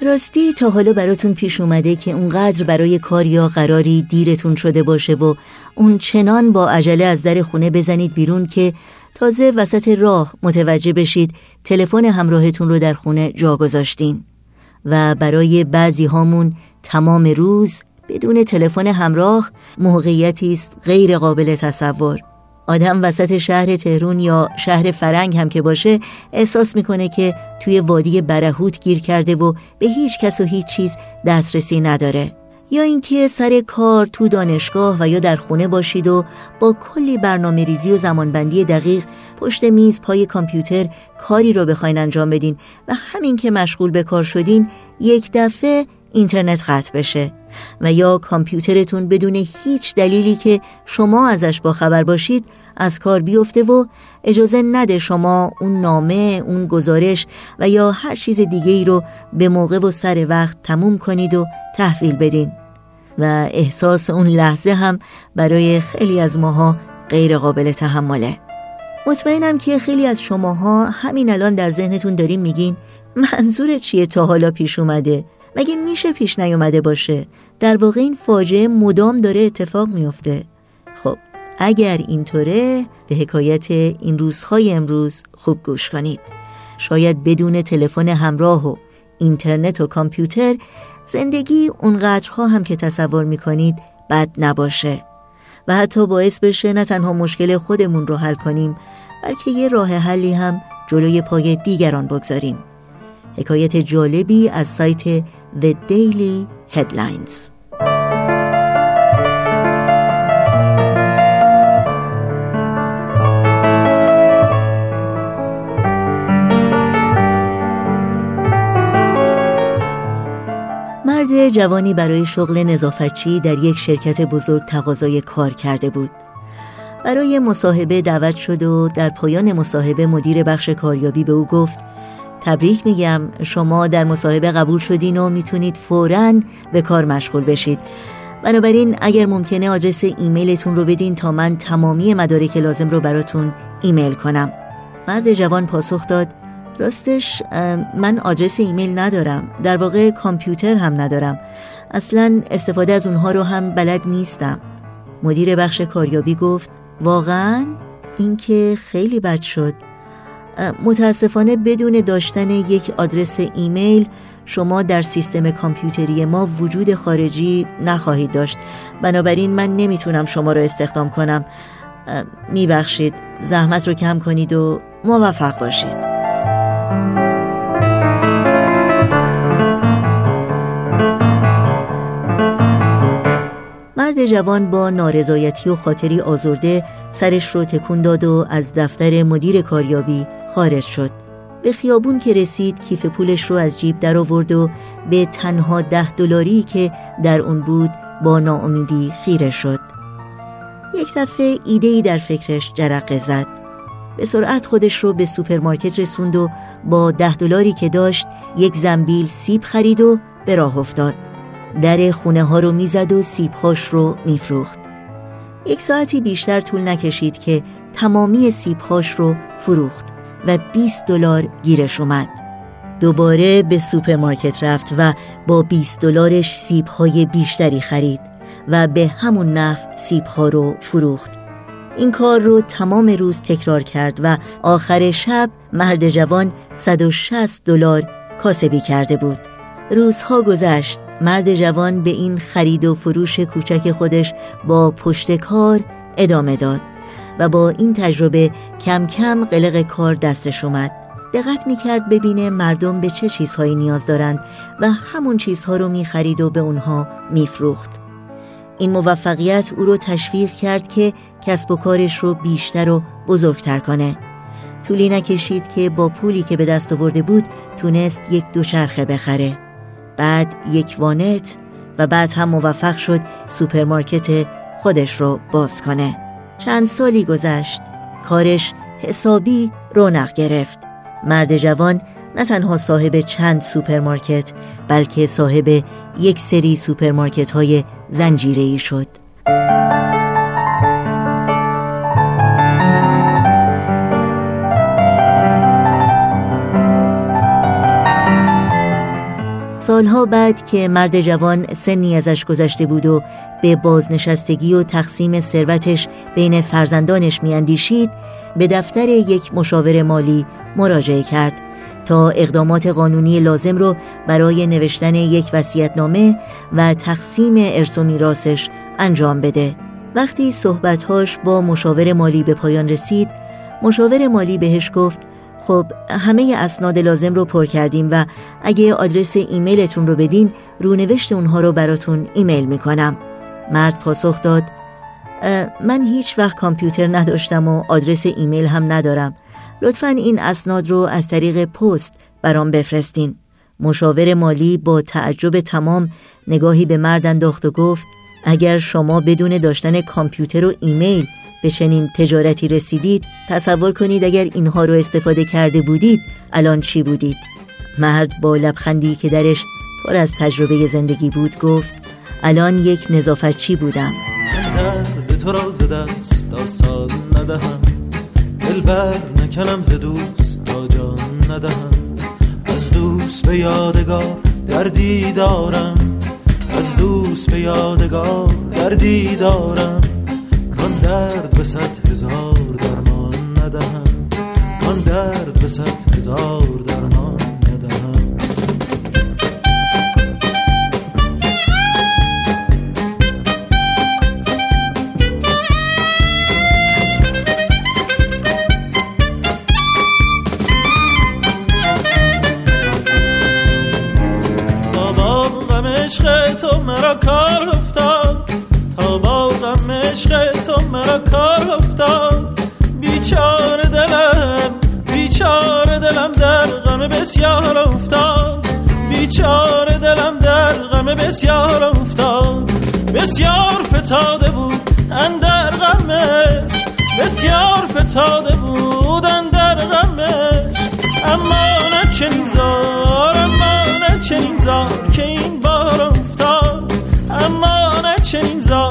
راستی تا حالا براتون پیش اومده که اونقدر برای کار یا قراری دیرتون شده باشه و اون چنان با عجله از در خونه بزنید بیرون که تازه وسط راه متوجه بشید تلفن همراهتون رو در خونه جا گذاشتین؟ و برای بعضی هامون تمام روز بدون تلفن همراه موقعیتی است غیر قابل تصور. آدم وسط شهر تهران یا شهر فرنگ هم که باشه احساس میکنه که توی وادی برهوت گیر کرده و به هیچ کس و هیچ چیز دسترسی نداره. یا اینکه سر کار تو دانشگاه و یا در خونه باشید و با کلی برنامه ریزی و زمانبندی دقیق پشت میز پای کامپیوتر کاری رو بخواین انجام بدین و همین که مشغول به کار شدین یک دفعه اینترنت قطع بشه و یا کامپیوترتون بدون هیچ دلیلی که شما ازش باخبر باشید از کار بیفته و اجازه نده شما اون نامه، اون گزارش و یا هر چیز دیگه ای رو به موقع و سر وقت تموم کنید و تحویل بدین. و احساس اون لحظه هم برای خیلی از ماها غیر قابل تحمله. مطمئنم که خیلی از شماها همین الان در ذهنتون دارین میگین منظور چیه تا حالا پیش اومده؟ مگه میشه پیش نیومده باشه؟ در واقع این فاجعه مدام داره اتفاق میفته. خب اگر اینطوره به حکایت این روزهای امروز خوب گوش کنید. شاید بدون تلفن همراه و اینترنت و کامپیوتر زندگی اونقدرها هم که تصور میکنید بد نباشه و حتی باعث بشه نه تنها مشکل خودمون رو حل کنیم بلکه یه راه حلی هم جلوی پای دیگران بگذاریم. حکایت جالبی از سایت The Daily Headlines. مرد جوانی برای شغل نظافتچی در یک شرکت بزرگ تقاضای کار کرده بود. برای مصاحبه دعوت شد و در پایان مصاحبه مدیر بخش کاریابی به او گفت تبریک میگم، شما در مصاحبه قبول شدین و میتونید فوراً به کار مشغول بشید. بنابراین اگر ممکنه آدرس ایمیلتون رو بدین تا من تمامی مدارک لازم رو براتون ایمیل کنم. مرد جوان پاسخ داد راستش من آدرس ایمیل ندارم، در واقع کامپیوتر هم ندارم، اصلاً استفاده از اونها رو هم بلد نیستم. مدیر بخش کاریابی گفت واقعاً؟ این که خیلی بد شد. متاسفانه بدون داشتن یک آدرس ایمیل شما در سیستم کامپیوتری ما وجود خارجی نخواهید داشت. بنابراین من نمیتونم شما رو استخدام کنم. میبخشید، زحمت رو کم کنید و موفق باشید. مرد جوان با نارضایتی و خاطری آزرده سرش رو تکون داد و از دفتر مدیر کاریابی خارج شد. به خیابون که رسید کیف پولش رو از جیب در آورد و به تنها $10 که در اون بود با ناامیدی خیره شد. یک دفعه ایده‌ای در فکرش جرقه زد. به سرعت خودش رو به سوپرمارکت رسوند و با $10 که داشت یک زنبیل سیب خرید و به راه افتاد. در خونه ها رو میزد و سیب هاش رو میفروخت. 1 ساعتی بیشتر طول نکشید که تمامی سیب هاش رو فروخت و $20 گیرش اومد. دوباره به سوپرمارکت رفت و با $20 سیب های بیشتری خرید و به همون نحو سیب ها رو فروخت. این کار رو تمام روز تکرار کرد و آخر شب مرد جوان $160 کاسبی کرده بود. روزها گذشت. مرد جوان به این خرید و فروش کوچک خودش با پشت کار ادامه داد و با این تجربه کم کم قلق کار دستش اومد. دقت میکرد ببینه مردم به چه چیزهایی نیاز دارند و همون چیزها رو میخرید و به اونها میفروخت. این موفقیت او رو تشویق کرد که کسب و کارش رو بیشتر و بزرگتر کنه. طولی نکشید که با پولی که به دست آورده بود تونست یک دوچرخه بخره، بعد یک وانت و بعد هم موفق شد سوپرمارکت خودش رو باز کنه. چند سالی گذشت، کارش حسابی رونق گرفت. مرد جوان نه تنها صاحب چند سوپرمارکت بلکه صاحب یک سری سوپرمارکت های زنجیره‌ای شد. سالها بعد که مرد جوان سنی ازش گذشته بود و به بازنشستگی و تقسیم ثروتش بین فرزندانش میاندیشید، به دفتر یک مشاور مالی مراجعه کرد تا اقدامات قانونی لازم رو برای نوشتن یک وصیت‌نامه و تقسیم ارث و میراثش انجام بده. وقتی صحبت‌هاش با مشاور مالی به پایان رسید، مشاور مالی بهش گفت خب همه اسناد لازم رو پر کردیم و اگه آدرس ایمیلتون رو بدین رونوشت اونها رو براتون ایمیل میکنم. مرد پاسخ داد من هیچ وقت کامپیوتر نداشتم و آدرس ایمیل هم ندارم. لطفاً این اسناد رو از طریق پست برام بفرستین. مشاور مالی با تعجب تمام نگاهی به مرد انداخت و گفت اگر شما بدون داشتن کامپیوتر و ایمیل به چنین تجارتی رسیدید، تصور کنید اگر اینها رو استفاده کرده بودید الان چی بودید؟ مرد با لبخندی که درش پر از تجربه زندگی بود گفت الان یک نظافتچی بودم. به تو را ز دست آسان ندهم، دلبر نکنم ز دوست تا جان ندهم. از دوست به یادگار دردی دارم، از دوست به یادگار دردی دارم. کان درد به 100,000 درمان ندهم، کان درد به 100,000 درمان ندهم. عشق تو مرا کار افتاد، تا با غم عشق تو مرا کار افتاد. بیچاره دلم در غم بسیار افتاد، بیچاره دلم در غم بسیار افتاد. بسیار فتاده بود اندر غمش، بسیار فتاده بود اندر غمش. اما نه چنین زار، اما نه چنین زار که این بار افتاد، اما نه چنین زار